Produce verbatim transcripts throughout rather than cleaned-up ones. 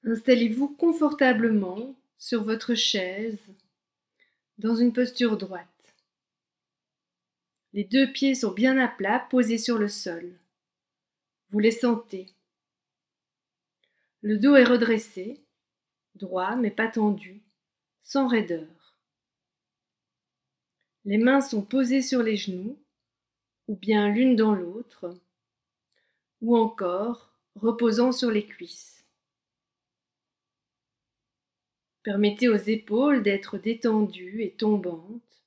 Installez-vous confortablement sur votre chaise dans une posture droite. Les deux pieds sont bien à plat, posés sur le sol. Vous les sentez. Le dos est redressé, droit mais pas tendu, sans raideur. Les mains sont posées sur les genoux, ou bien l'une dans l'autre, ou encore reposant sur les cuisses. Permettez aux épaules d'être détendues et tombantes.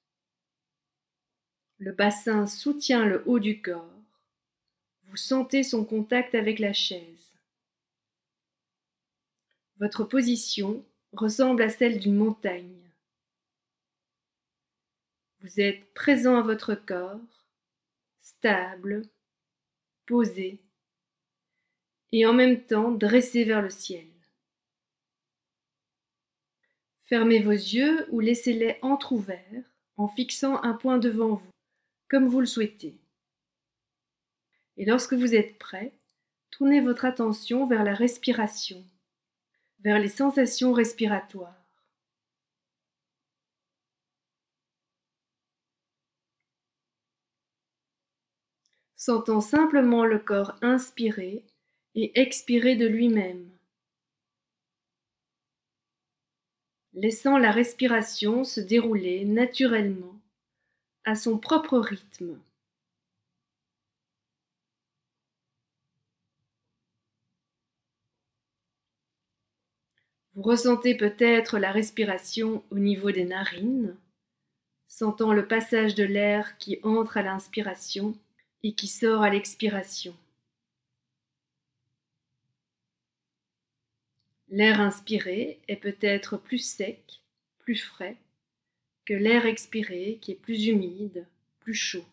Le bassin soutient le haut du corps. Vous sentez son contact avec la chaise. Votre position ressemble à celle d'une montagne. Vous êtes présent à votre corps, stable, posé, et en même temps dressé vers le ciel. Fermez vos yeux ou laissez-les entr'ouverts en fixant un point devant vous, comme vous le souhaitez. Et lorsque vous êtes prêt, tournez votre attention vers la respiration, vers les sensations respiratoires. Sentant simplement le corps inspirer et expirer de lui-même. Laissant la respiration se dérouler naturellement, à son propre rythme. Vous ressentez peut-être la respiration au niveau des narines, sentant le passage de l'air qui entre à l'inspiration et qui sort à l'expiration. L'air inspiré est peut-être plus sec, plus frais, que l'air expiré qui est plus humide, plus chaud.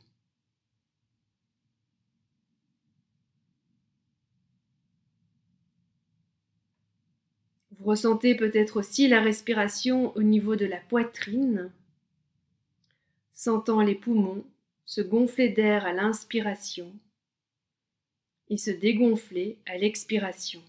Vous ressentez peut-être aussi la respiration au niveau de la poitrine, sentant les poumons se gonfler d'air à l'inspiration et se dégonfler à l'expiration.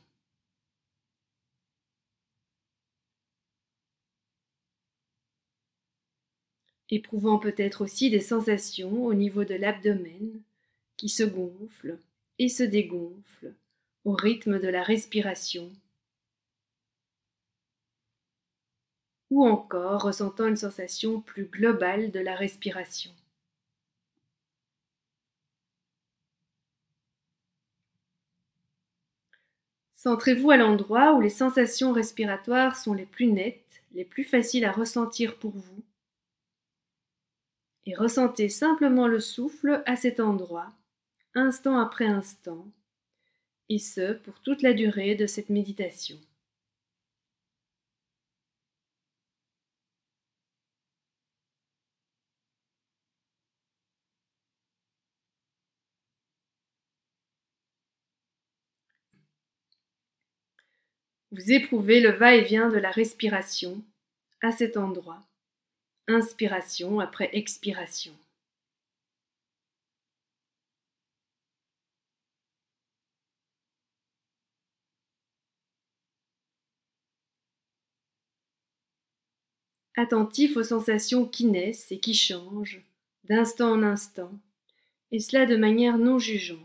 Éprouvant peut-être aussi des sensations au niveau de l'abdomen qui se gonfle et se dégonfle au rythme de la respiration. Ou encore ressentant une sensation plus globale de la respiration. Centrez-vous à l'endroit où les sensations respiratoires sont les plus nettes, les plus faciles à ressentir pour vous. Et ressentez simplement le souffle à cet endroit, instant après instant, et ce pour toute la durée de cette méditation. Vous éprouvez le va-et-vient de la respiration à cet endroit, inspiration après expiration. Attentif aux sensations qui naissent et qui changent d'instant en instant, et cela de manière non jugeante.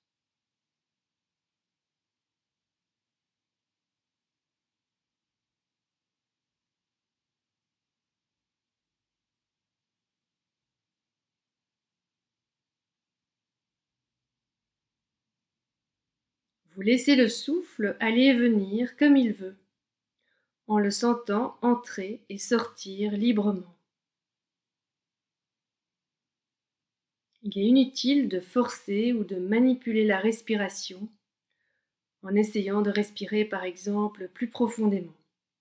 Vous laissez le souffle aller et venir comme il veut, en le sentant entrer et sortir librement. Il est inutile de forcer ou de manipuler la respiration en essayant de respirer par exemple plus profondément.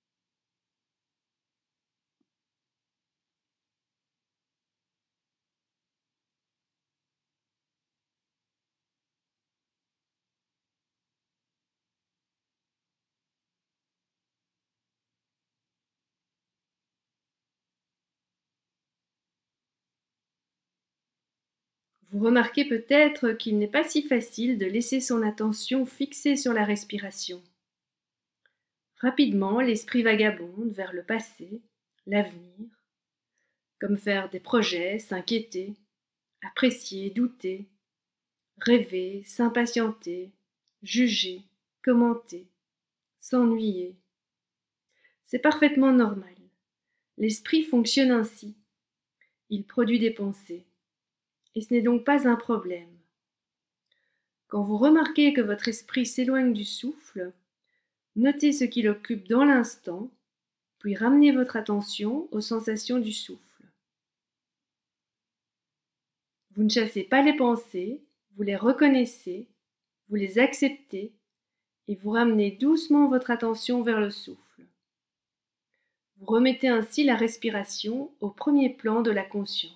Vous remarquez peut-être qu'il n'est pas si facile de laisser son attention fixée sur la respiration. Rapidement, l'esprit vagabonde vers le passé, l'avenir, comme faire des projets, s'inquiéter, apprécier, douter, rêver, s'impatienter, juger, commenter, s'ennuyer. C'est parfaitement normal. L'esprit fonctionne ainsi. Il produit des pensées. Et ce n'est donc pas un problème. Quand vous remarquez que votre esprit s'éloigne du souffle, notez ce qui l'occupe dans l'instant, puis ramenez votre attention aux sensations du souffle. Vous ne chassez pas les pensées, vous les reconnaissez, vous les acceptez et vous ramenez doucement votre attention vers le souffle. Vous remettez ainsi la respiration au premier plan de la conscience.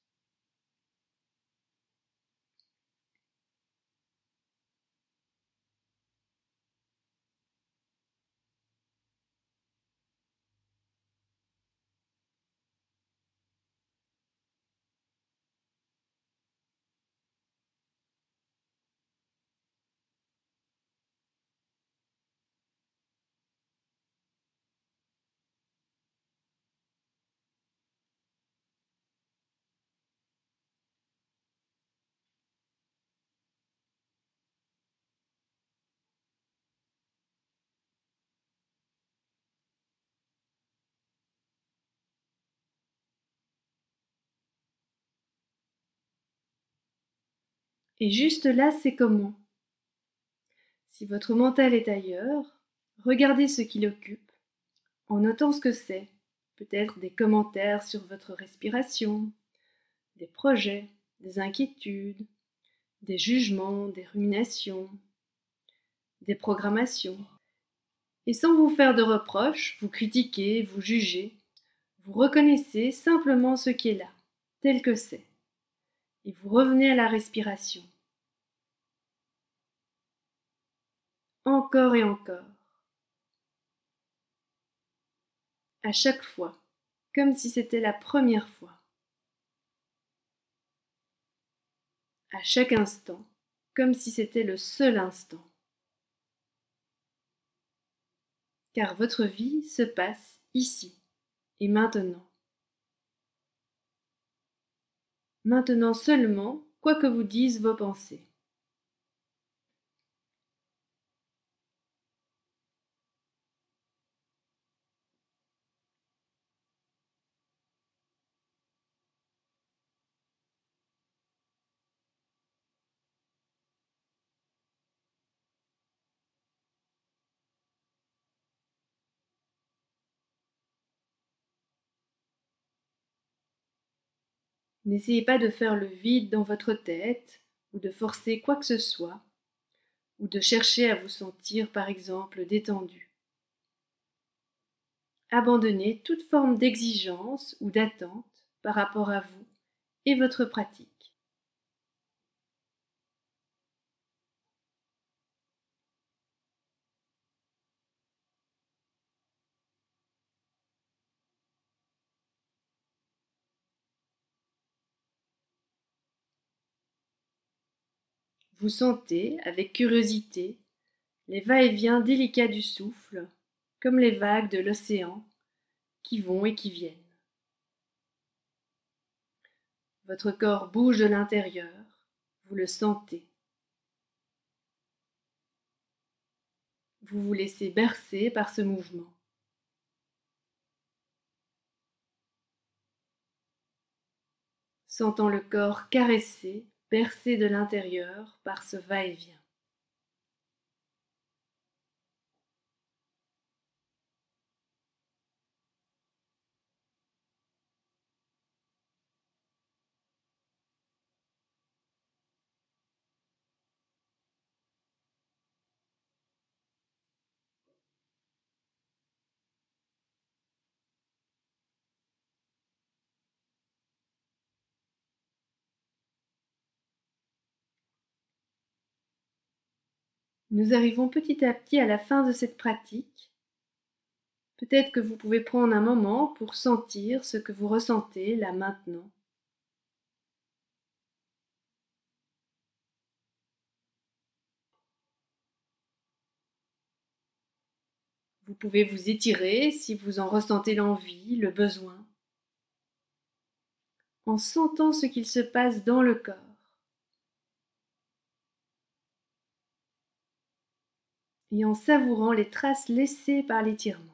Et juste là, c'est comment? Si votre mental est ailleurs, regardez ce qui l'occupe, en notant ce que c'est, peut-être des commentaires sur votre respiration, des projets, des inquiétudes, des jugements, des ruminations, des programmations. Et sans vous faire de reproches, vous critiquez, vous jugez, vous reconnaissez simplement ce qui est là, tel que c'est, et vous revenez à la respiration. Encore et encore. À chaque fois, comme si c'était la première fois. À chaque instant, comme si c'était le seul instant. Car votre vie se passe ici et maintenant. Maintenant seulement, quoi que vous disent vos pensées. N'essayez pas de faire le vide dans votre tête, ou de forcer quoi que ce soit, ou de chercher à vous sentir par exemple détendu. Abandonnez toute forme d'exigence ou d'attente par rapport à vous et votre pratique. Vous sentez, avec curiosité, les va-et-vient délicats du souffle, comme les vagues de l'océan, qui vont et qui viennent. Votre corps bouge de l'intérieur, vous le sentez. Vous vous laissez bercer par ce mouvement. Sentant le corps caressé, bercé de l'intérieur par ce va-et-vient. Nous arrivons petit à petit à la fin de cette pratique. Peut-être que vous pouvez prendre un moment pour sentir ce que vous ressentez là maintenant. Vous pouvez vous étirer si vous en ressentez l'envie, le besoin, en sentant ce qu'il se passe dans le corps. Et en savourant les traces laissées par l'étirement.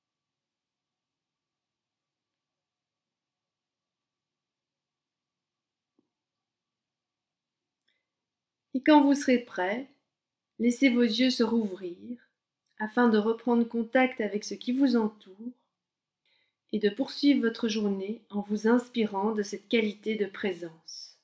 Et quand vous serez prêt, laissez vos yeux se rouvrir afin de reprendre contact avec ce qui vous entoure et de poursuivre votre journée en vous inspirant de cette qualité de présence.